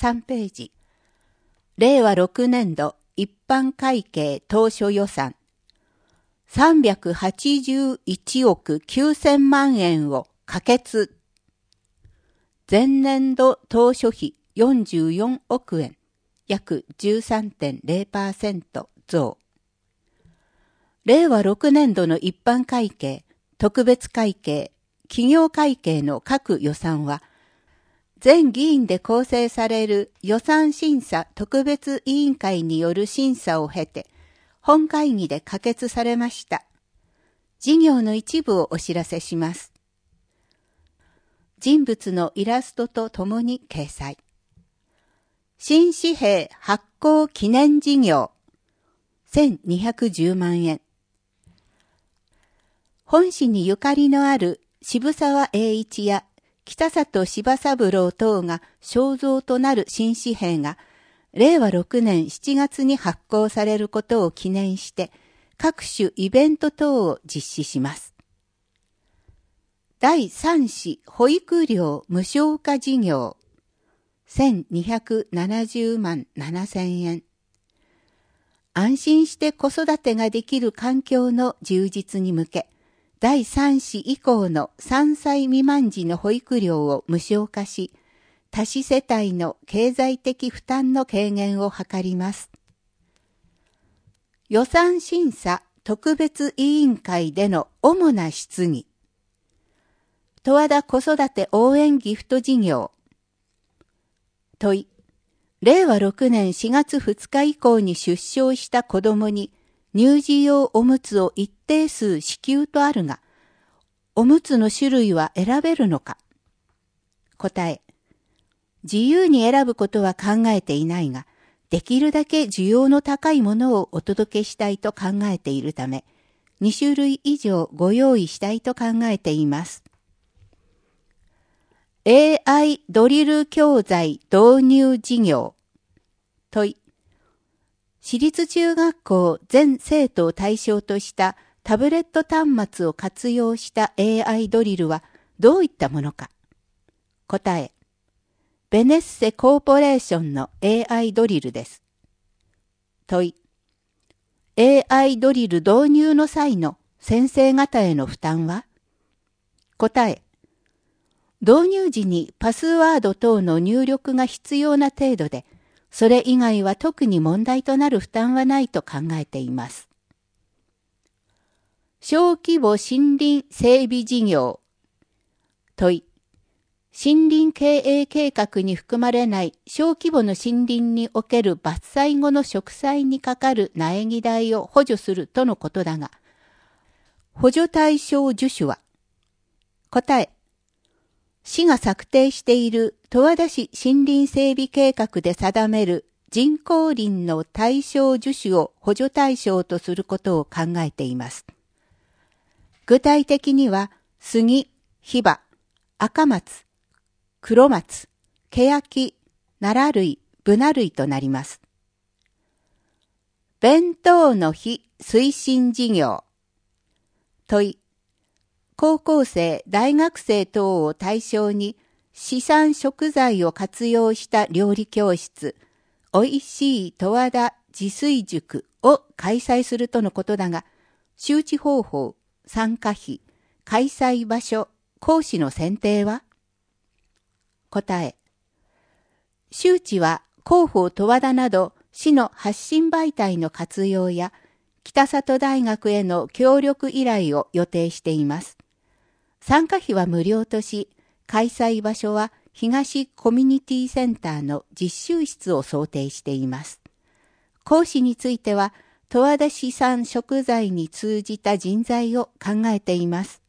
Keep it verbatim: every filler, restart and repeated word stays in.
さんページ。れいわろくねんど一般会計当初予算さんびゃくはちじゅういちおくきゅうせんまんえんを可決。前年度当初費よんじゅうよんおくえん、約 じゅうさんてんれいパーセント 増。れいわろくねんどの一般会計、特別会計、企業会計の各予算は、全議員で構成される予算審査特別委員会による審査を経て、本会議で可決されました。事業の一部をお知らせします。人物のイラストとともに掲載。新紙幣発行記念事業、せんにひゃくじゅうまんえん。本市にゆかりのある渋沢栄一や北里柴三郎等が肖像となる新紙幣が、れいわろくねんしちがつに発行されることを記念して、各種イベント等を実施します。だいさん子保育料無償化事業、せんにひゃくななじゅうまんななせんえん。安心して子育てができる環境の充実に向け、だいさん子以降のさんさい未満児の保育料を無償化し、多子世帯の経済的負担の軽減を図ります。予算審査特別委員会での主な質疑。十和田子育て応援ギフト事業。問い。れいわろくねんしがつふつか以降に出生した子供に乳児用おむつを一定数支給とあるが、おむつの種類は選べるのか。答え。自由に選ぶことは考えていないが、できるだけ需要の高いものをお届けしたいと考えているため、にしゅるい以上ご用意したいと考えています。エーアイ ドリル教材導入事業。問い。私立中学校全生徒を対象としたタブレット端末を活用した エーアイ ドリルはどういったものか。答え。ベネッセコーポレーションの エーアイ ドリルです。問い。エーアイ ドリル導入の際の先生方への負担は？答え。導入時にパスワード等の入力が必要な程度で、それ以外は特に問題となる負担はないと考えています。小規模森林整備事業。問い。森林経営計画に含まれない小規模の森林における伐採後の植栽にかかる苗木代を補助するとのことだが、補助対象樹種は？答え。市が策定している十和田市森林整備計画で定める人工林の対象樹種を補助対象とすることを考えています。具体的には、杉、檜葉、赤松、黒松、欅、奈良類、ブナ類となります。弁当の日推進事業。問い。高校生、大学生等を対象に市産食材を活用した料理教室、おいしい十和田自炊塾を開催するとのことだが、周知方法、参加費、開催場所、講師の選定は？答え。周知は広報十和田など市の発信媒体の活用や北里大学への協力依頼を予定しています。参加費は無料とし、開催場所は東コミュニティセンターの実習室を想定しています。講師については、十和田市産食材に通じた人材を考えています。